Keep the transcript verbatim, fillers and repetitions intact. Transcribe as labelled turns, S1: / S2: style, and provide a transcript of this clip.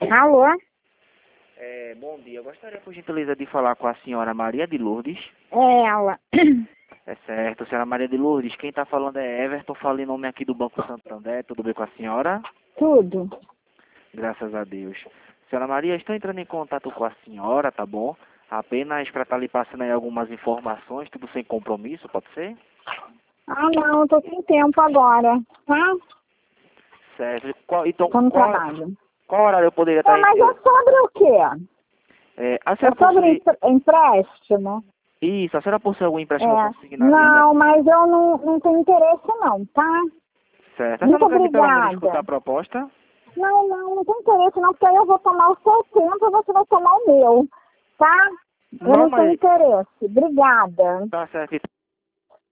S1: Alô?
S2: É, bom dia. Eu gostaria, por gentileza, de falar com a senhora Maria de Lourdes.
S1: É ela.
S2: É certo, senhora Maria de Lourdes. Quem está falando é Everton, falo em nome aqui do Banco Santander. Tudo bem com a senhora?
S1: Tudo.
S2: Graças a Deus. Senhora Maria, estou entrando em contato com a senhora, tá bom? Apenas para estar lhe passando aí algumas informações, tudo sem compromisso, pode ser?
S1: Ah, não, eu tô sem tempo agora, tá?
S2: Certo. Qual, então,
S1: Tô no
S2: qual,
S1: trabalho.
S2: qual horário eu poderia
S1: É,
S2: estar...
S1: mas
S2: Eu,
S1: é sobre o quê?
S2: é, a
S1: É
S2: senhora
S1: sobre
S2: possui...
S1: empre- empréstimo?
S2: Isso, a senhora possui algum empréstimo
S1: É.
S2: consignado?
S1: Não, mas eu não, não tenho interesse não, tá?
S2: Certo. A senhora
S1: Muito
S2: não quer vir pelo menos escutar
S1: obrigada.
S2: a proposta?
S1: Não, não, não tenho interesse não, porque aí eu vou tomar o seu tempo e você vai tomar o meu, tá? Eu
S2: Não,
S1: não tenho
S2: mas...
S1: interesse. Obrigada.
S2: Tá certo.